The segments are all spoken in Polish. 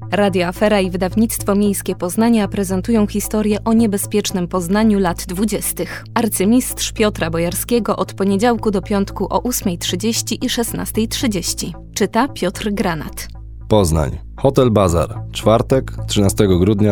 Radio Afera i Wydawnictwo Miejskie Poznania prezentują historię o niebezpiecznym Poznaniu lat 20. Arcymistrz Piotra Bojarskiego od poniedziałku do piątku o 8:30 i 16:30. Czyta Piotr Granat. Poznań. Hotel Bazar. Czwartek, 13 grudnia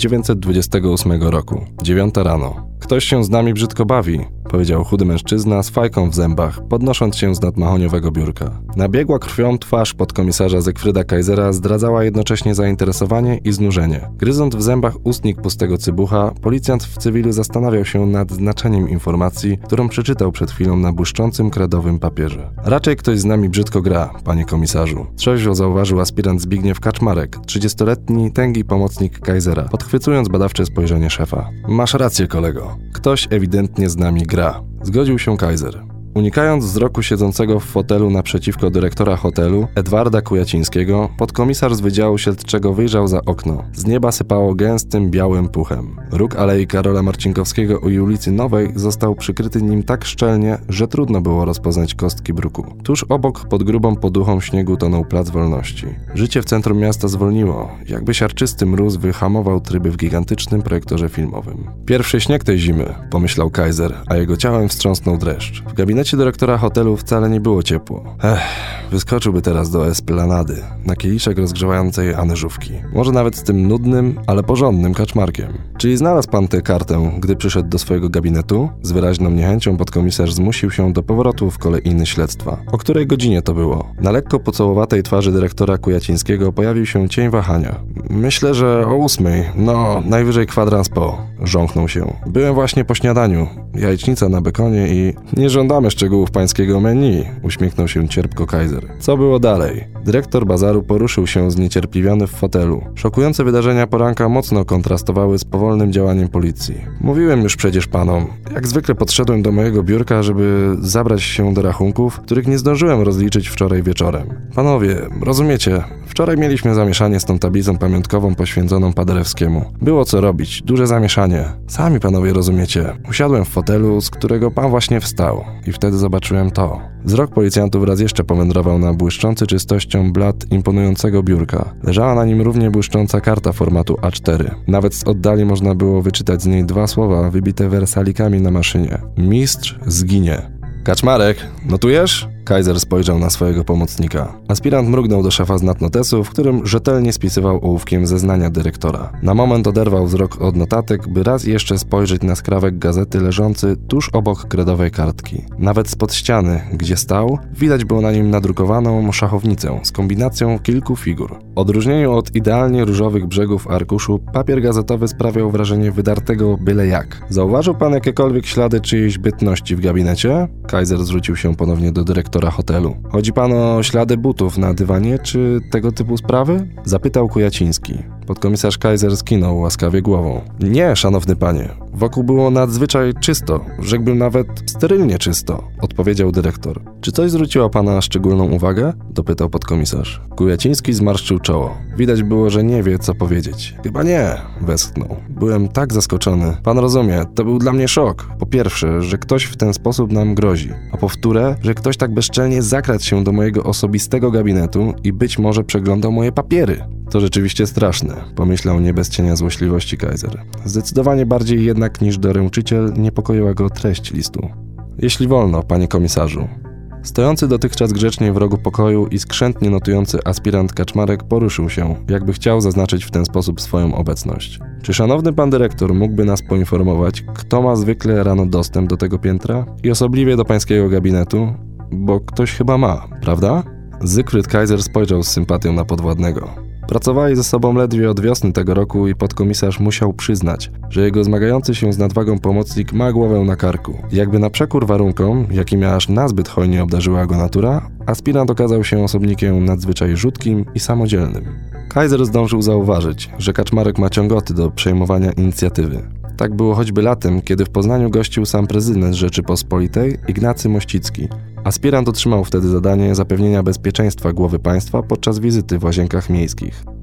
1928 roku. 9 rano. Ktoś się z nami brzydko bawi, powiedział chudy mężczyzna z fajką w zębach, podnosząc się z nad mahoniowego biurka. Nabiegła krwią twarz podkomisarza Zygfryda Kaisera zdradzała jednocześnie zainteresowanie i znużenie. Gryząc w zębach ustnik pustego cybucha, policjant w cywilu zastanawiał się nad znaczeniem informacji, którą przeczytał przed chwilą na błyszczącym kredowym papierze. Raczej ktoś z nami brzydko gra, panie komisarzu. Trzeźwo zauważył aspirant Zbigniew Kaczmarek, 30-letni, tęgi pomocnik Kaisera, podchwycując badawcze spojrzenie szefa. Masz rację, kolego. Ktoś ewidentnie z nami gra. Zgodził się Kaiser. Unikając wzroku siedzącego w fotelu naprzeciwko dyrektora hotelu, Edwarda Kujacińskiego, podkomisarz z Wydziału Śledczego wyjrzał za okno. Z nieba sypało gęstym, białym puchem. Róg Alei Karola Marcinkowskiego i ulicy Nowej został przykryty nim tak szczelnie, że trudno było rozpoznać kostki bruku. Tuż obok, pod grubą poduchą śniegu, tonął Plac Wolności. Życie w centrum miasta zwolniło, jakby siarczysty mróz wyhamował tryby w gigantycznym projektorze filmowym. Pierwszy śnieg tej zimy, pomyślał Kaiser, a jego ciałem wstrząsnął dreszcz. W gabinecie dyrektora hotelu wcale nie było ciepło. Wyskoczyłby teraz do Esplanady, na kieliszek rozgrzewającej anyżówki. Może nawet z tym nudnym, ale porządnym Kaczmarkiem. Czyli znalazł pan tę kartę, gdy przyszedł do swojego gabinetu? Z wyraźną niechęcią podkomisarz zmusił się do powrotu w kolejny śledztwa. O której godzinie to było? Na lekko pocałowatej twarzy dyrektora Kujacińskiego pojawił się cień wahania. Myślę, że o 8:00. No, najwyżej kwadrans po. Żąchnął się. Byłem właśnie po śniadaniu. Jajecznica na bekonie i... Nie żądamy szczegółów pańskiego menu, uśmiechnął się cierpko Kaiser. Co było dalej? Dyrektor bazaru poruszył się zniecierpliwiony w fotelu. Szokujące wydarzenia poranka mocno kontrastowały z powolnym działaniem policji. Mówiłem już przecież panom. Jak zwykle podszedłem do mojego biurka, żeby zabrać się do rachunków, których nie zdążyłem rozliczyć wczoraj wieczorem. Panowie, rozumiecie, wczoraj mieliśmy zamieszanie z tą tablicą pamiątkową poświęconą Paderewskiemu. Było co robić, duże zamieszanie. Sami panowie rozumiecie. Usiadłem w fotelu, z którego pan właśnie wstał. I wtedy zobaczyłem to. Wzrok policjantów raz jeszcze powędrował na błyszczący czystością blat imponującego biurka. Leżała na nim równie błyszcząca karta formatu A4. Nawet z oddali można było wyczytać z niej dwa słowa wybite wersalikami na maszynie. Mistrz zginie. Kaczmarek, notujesz? Kaiser spojrzał na swojego pomocnika. Aspirant mrugnął do szefa z nadnotesu, w którym rzetelnie spisywał ołówkiem zeznania dyrektora. Na moment oderwał wzrok od notatek, by raz jeszcze spojrzeć na skrawek gazety leżący tuż obok kredowej kartki. Nawet spod ściany, gdzie stał, widać było na nim nadrukowaną szachownicę z kombinacją kilku figur. W odróżnieniu od idealnie różowych brzegów arkuszu, papier gazetowy sprawiał wrażenie wydartego byle jak. Zauważył pan jakiekolwiek ślady czyjejś bytności w gabinecie? Kaiser zwrócił się ponownie do dyrektora hotelu. Chodzi pan o ślady butów na dywanie, czy tego typu sprawy? Zapytał Kujaciński. Podkomisarz Kaiser skinął łaskawie głową. Nie, szanowny panie. Wokół było nadzwyczaj czysto, rzekłbym nawet sterylnie czysto, odpowiedział dyrektor. Czy coś zwróciło pana szczególną uwagę? Dopytał podkomisarz. Kujaciński zmarszczył czoło. Widać było, że nie wie, co powiedzieć. Chyba nie, westchnął. Byłem tak zaskoczony. Pan rozumie, to był dla mnie szok. Po pierwsze, że ktoś w ten sposób nam grozi, a po wtóre, że ktoś tak bezczelnie zakradł się do mojego osobistego gabinetu i być może przeglądał moje papiery. To rzeczywiście straszne, pomyślał nie bez cienia złośliwości Kaiser. Zdecydowanie bardziej jednak niż doręczyciel niepokoiła go treść listu. Jeśli wolno, panie komisarzu. Stojący dotychczas grzecznie w rogu pokoju i skrzętnie notujący aspirant Kaczmarek poruszył się, jakby chciał zaznaczyć w ten sposób swoją obecność. Czy szanowny pan dyrektor mógłby nas poinformować, kto ma zwykle rano dostęp do tego piętra? I osobliwie do pańskiego gabinetu? Bo ktoś chyba ma, prawda? Zygfryd Kaiser spojrzał z sympatią na podwładnego. Pracowali ze sobą ledwie od wiosny tego roku i podkomisarz musiał przyznać, że jego zmagający się z nadwagą pomocnik ma głowę na karku. Jakby na przekór warunkom, jakimi aż nazbyt hojnie obdarzyła go natura, aspirant okazał się osobnikiem nadzwyczaj rzutkim i samodzielnym. Kaiser zdążył zauważyć, że Kaczmarek ma ciągoty do przejmowania inicjatywy. Tak było choćby latem, kiedy w Poznaniu gościł sam prezydent Rzeczypospolitej, Ignacy Mościcki. Aspirant otrzymał wtedy zadanie zapewnienia bezpieczeństwa głowy państwa podczas wizyty w Łazienkach Miejskich.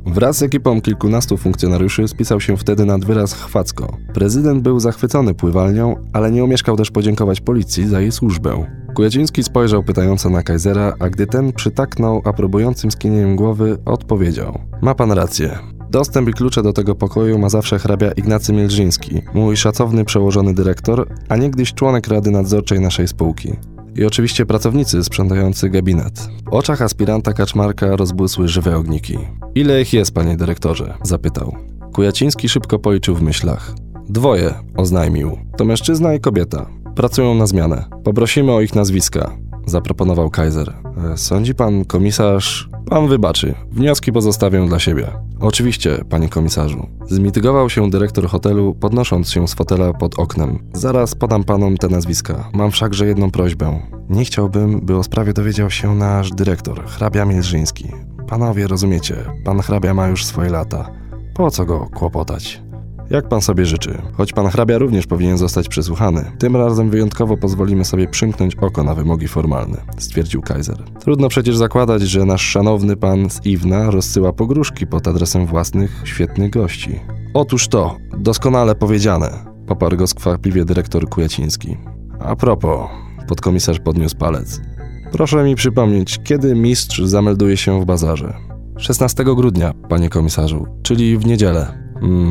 Wraz z ekipą kilkunastu funkcjonariuszy spisał się wtedy nad wyraz chwacko. Prezydent był zachwycony pływalnią, ale nie omieszkał też podziękować policji za jej służbę. Kujeciński spojrzał pytająco na Kaisera, a gdy ten przytaknął aprobującym skinieniem głowy, odpowiedział: ma pan rację. Dostęp i klucze do tego pokoju ma zawsze hrabia Ignacy Mielżyński, mój szacowny przełożony dyrektor, a niegdyś członek rady nadzorczej naszej spółki. I oczywiście pracownicy sprzątający gabinet. W oczach aspiranta Kaczmarka rozbłysły żywe ogniki. Ile ich jest, panie dyrektorze? Zapytał. Kujeciński szybko policzył w myślach. 2, oznajmił. To mężczyzna i kobieta. Pracują na zmianę. Poprosimy o ich nazwiska, zaproponował Kaiser. Sądzi pan, komisarz... Pan wybaczy. Wnioski pozostawię dla siebie. Oczywiście, panie komisarzu. Zmitygował się dyrektor hotelu, podnosząc się z fotela pod oknem. Zaraz podam panom te nazwiska. Mam wszakże jedną prośbę. Nie chciałbym, by o sprawie dowiedział się nasz dyrektor, hrabia Mielżyński. Panowie, rozumiecie, pan hrabia ma już swoje lata. Po co go kłopotać? Jak pan sobie życzy. Choć pan hrabia również powinien zostać przesłuchany. Tym razem wyjątkowo pozwolimy sobie przymknąć oko na wymogi formalne, stwierdził Kaiser. Trudno przecież zakładać, że nasz szanowny pan z Iwna rozsyła pogróżki pod adresem własnych, świetnych gości. Otóż to, doskonale powiedziane, poparł go skwapliwie dyrektor Kujeciński. A propos, podkomisarz podniósł palec. Proszę mi przypomnieć, kiedy mistrz zamelduje się w bazarze. 16 grudnia, panie komisarzu, czyli w niedzielę.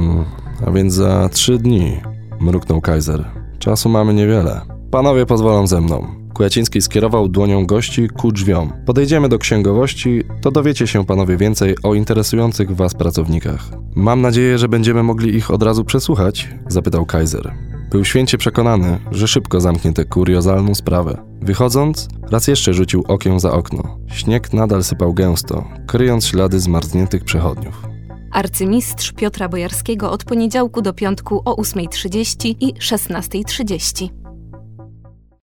A więc za 3 dni, mruknął Kaiser. Czasu mamy niewiele. Panowie pozwolą ze mną. Kujeciński skierował dłonią gości ku drzwiom. Podejdziemy do księgowości, to dowiecie się panowie więcej o interesujących was pracownikach. Mam nadzieję, że będziemy mogli ich od razu przesłuchać? Zapytał Kaiser. Był święcie przekonany, że szybko zamknie tę kuriozalną sprawę. Wychodząc, raz jeszcze rzucił okiem za okno. Śnieg nadal sypał gęsto, kryjąc ślady zmarzniętych przechodniów. Arcymistrz Piotra Bojarskiego od poniedziałku do piątku o 8:30 i 16:30.